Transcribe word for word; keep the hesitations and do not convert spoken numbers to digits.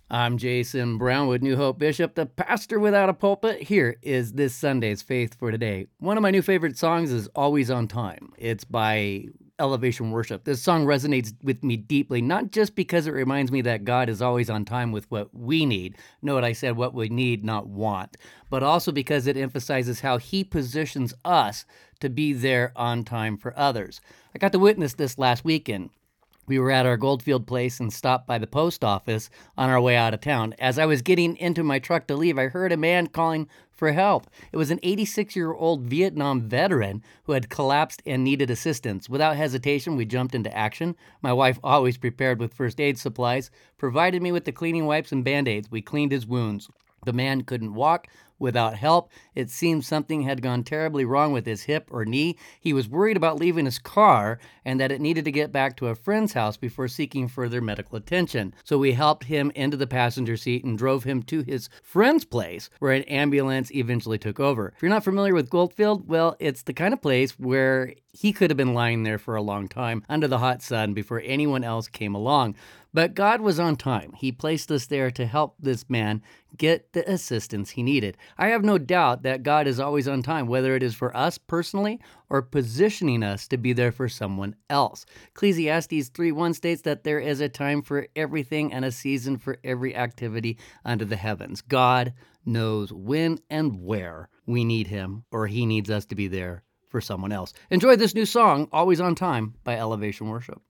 I'm Jason Brown with New Hope Bishop, the pastor without a pulpit. Here is this Sunday's Faith for Today. One of my new favorite songs is Always on Time. It's by Elevation Worship. This song resonates with me deeply, not just because it reminds me that God is always on time with what we need. Note I said what we need, not want. But also because it emphasizes how he positions us to be there on time for others. I got to witness this last weekend. We were at our Goldfield place and stopped by the post office on our way out of town. As I was getting into my truck to leave, I heard a man calling for help. It was an eighty-six-year-old Vietnam veteran who had collapsed and needed assistance. Without hesitation, we jumped into action. My wife, always prepared with first aid supplies, provided me with the cleaning wipes and Band-Aids. We cleaned his wounds. The man couldn't walk without help. It seemed something had gone terribly wrong with his hip or knee. He was worried about leaving his car and that it needed to get back to a friend's house before seeking further medical attention. So we helped him into the passenger seat and drove him to his friend's place, where an ambulance eventually took over. If you're not familiar with Goldfield, well, it's the kind of place where he could have been lying there for a long time under the hot sun before anyone else came along. But God was on time. He placed us there to help this man get the assistance he needed. I have no doubt that God is always on time, whether it is for us personally or positioning us to be there for someone else. Ecclesiastes three one states that there is a time for everything and a season for every activity under the heavens. God knows when and where we need him, or he needs us to be there for someone else. Enjoy this new song, Always on Time, by Elevation Worship.